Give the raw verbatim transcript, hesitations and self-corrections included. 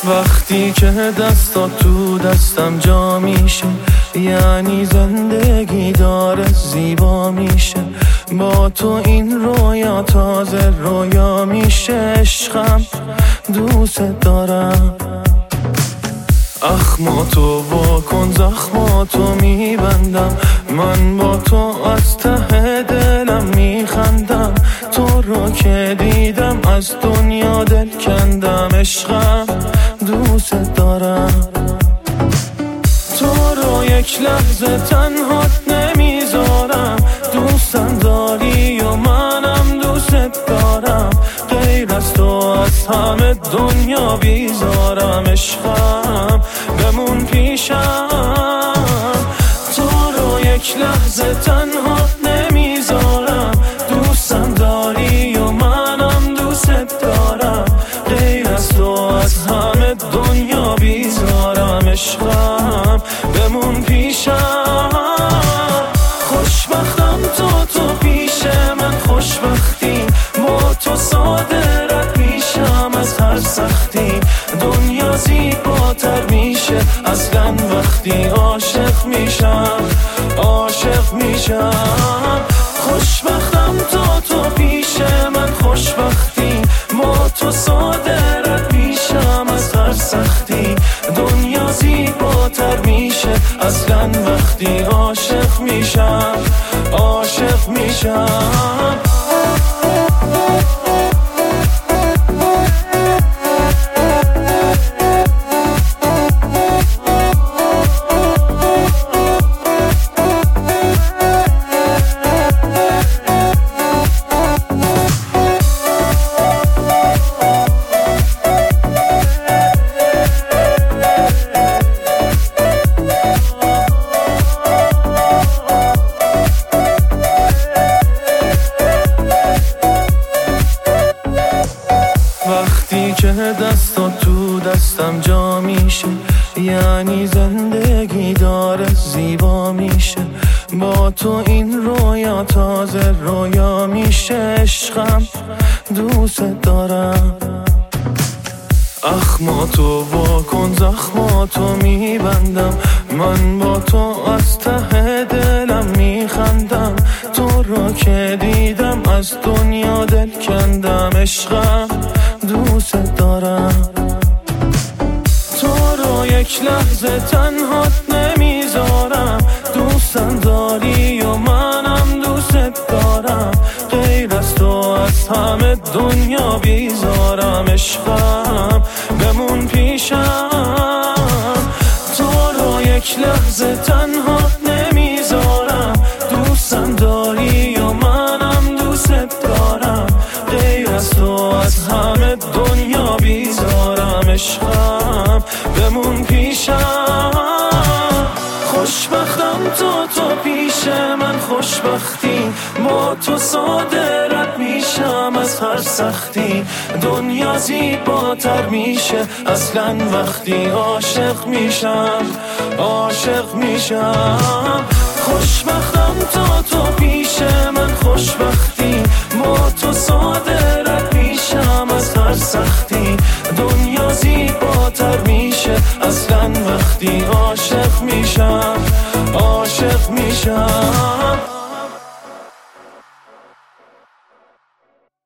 وقتی که دستا تو دستم جا میشه، یعنی زندگی داره زیبا میشه. با تو این رویا تازه رویا میشه. عشقم دوست دارم. اخماتو واکن زخماتو میبندم، من با تو از ته دلم میخندم. تو رو که دیدم از دنیا دل کندم. عشقم دوست دارم. تو رو یک لحظه تنهات نمیذارم. دوستم داری و منم دوست دارم. غیر از تو از همه دنیا بیزارم. عشقم بمون پیشم. تو رو یک لحظه تنهات نمیذارم. دوستم داری و منم دوست دارم. غیر از تو از همه دنیا بیزارم. عشقم بمون پیشم. خوشبختم تو تو پیش من خوشبختی. با تو ساده رد میشم از هر سختی. دنیا زیباتر میشه اصلا وقتی عاشق میشم. عاشق میشم. خوشبختم تو تو پیش من خوشبختی. با تو ساده رد میشم از هر سختی. دنیا زیباتر میشه اصلا وقتی عاشق میشم. عاشق میشم. وقتی که دستا تو دستم جا میشه، یعنی زندگی داره زیبا میشه. با تو این رویا تازه رویا میشه. عشقم دوست دارم. اخماتو واکن زخماتو میبندم، من با تو از ته دلم میخندم. تو رو که دیدم از دنیا دل کندم. عشقم دوست دارم. تو رو یک لحظه تنهات نمیذارم. دوستم داری و منم دوست دارم. غیر از تو از همه دنیا بیزارم. عشقم بمون پیشم. تو رو یک لحظه تنهات نمیذارم. دوستم داری و منم دوست دارم. غیر از تو از همه دنیا بیزارم. عشقم بمون پیشم. خوشبختم تو تو پیش من خوشبختی. با تو ساده رد میشم از هر سختی. دنیا زیباتر میشه اصلا وقتی عاشق میشم. عاشق میشم. خوشبختم تو تو پیش من خوشبختی. با تو ساده رد میشم از هر سختی. دنیا زیباتر میشه اصلا وقتی عاشق میشم. عاشق میشم.